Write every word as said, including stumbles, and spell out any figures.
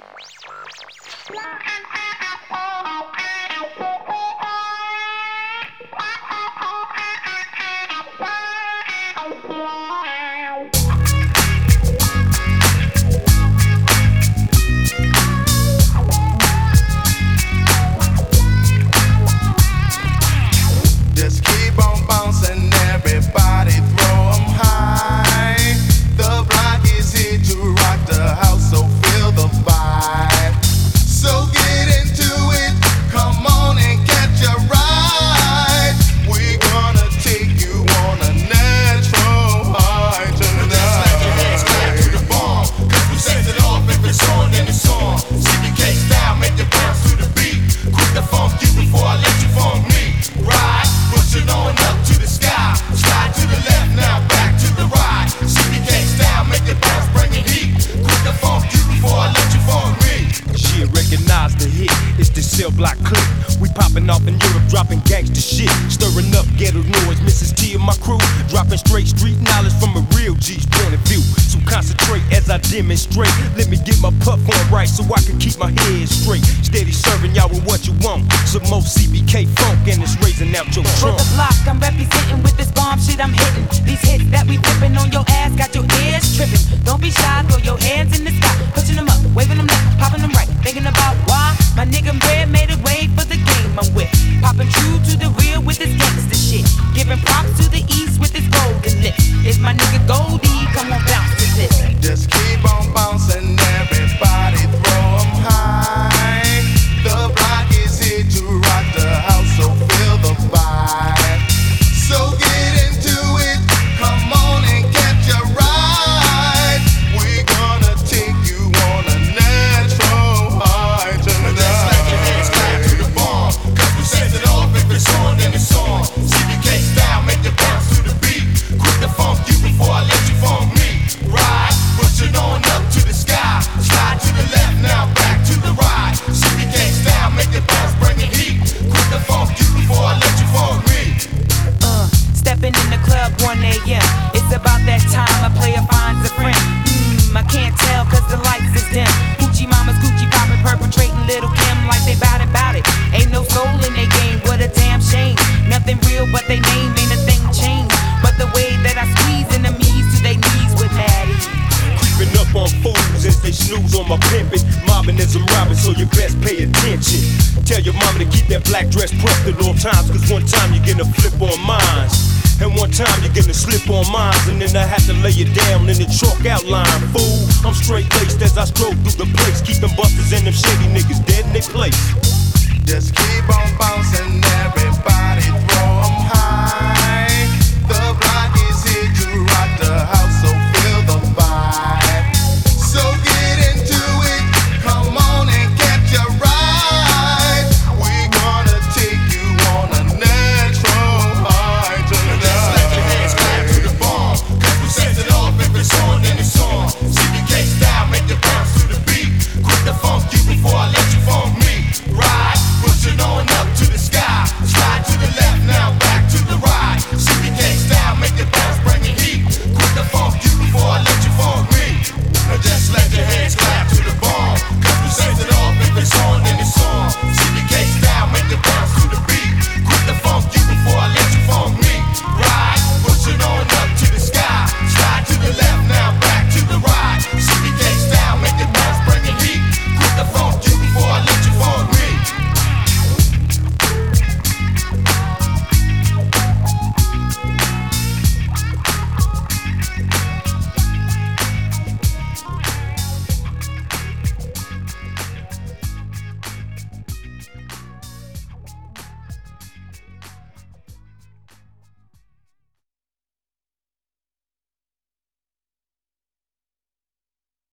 Just keep on bouncing, everybody throw 'em high. The block is here to rock the house, so feel the vibe. So get into it, come on and catch a ride. We're gonna take you on a natural high tonight. Just slap your hands, clap to the bomb, 'cause we set it off if it's on, then it's on. C B K style, make you bounce to the beat. Quick to funk you before I let you funk me. Ride, push it on up to the sky. Slide to the left, now back to the right. C B K style, make it bounce, bring it heat. Quick to funk you before I let you funk me. Shit, recognize the hit. It's the cell block click. We popping off in Europe, dropping gangster shit. Stirring up ghetto noise. Missus T and my crew dropping straight street knowledge from a real G's point of view. So concentrate as I demonstrate. Let me get my puff on right so I can keep my head straight. Steady serving y'all with what you want. Some more C B K funk and it's raising out your For trunk. the block, I'm representing with this bomb shit I'm hitting. These hits that we flipping on your ass got your ears tripping. Don't be shy, throw your hands in the sky, pushing them up, waving them left, popping them right. Thinking about why my nigga Red made a way for the game I'm with. Popping true to the real with this gangster shit. Giving props to the east with this golden lip. It's my nigga Goldie, come on bounce to this. Just keep on bouncing, everybody throw 'em high. The block is here to rock the house, so feel the vibe. So get into it, come on and catch a ride. We're gonna take you on a natural high tonight. Just slap your hands, clap to the bomb, 'cause we set it off if it's on, then it's on. C B K style, make you bounce to the beat. Quick to funk you before I let you funk me. Ride, push it on up to the sky. Slide to the left, now back to the right. C B K style, make it bounce, bring it heat. Quick to funk you before I let you funk me. Uh, stepping in the club one A M It's about that time a player finds a friend. Hmm, I can't tell 'cause the lights is dim. Gucci mamas, Gucci poppin', perpetrating Little Kim like they bout it, bout it. Ain't no soul in their game, what a damn shame. Nothing real but they name, ain't a thing changed. But the way that I squeeze enemies to their knees with Maddie. Creeping up on fools as they snooze on my pimpin'. Mobbing as I'm robbing, so you best pay attention. Tell your mama to keep that black dress pressed at all times, 'cause one time you're gonna flip on mines. And one time you're gonna slip on mines, and then I have to lay you down in the chalk outline. Fool, I'm straight laced as I stroll through the place, keeping busters and them shady niggas dead in their place. Just keep on bouncing, everybody.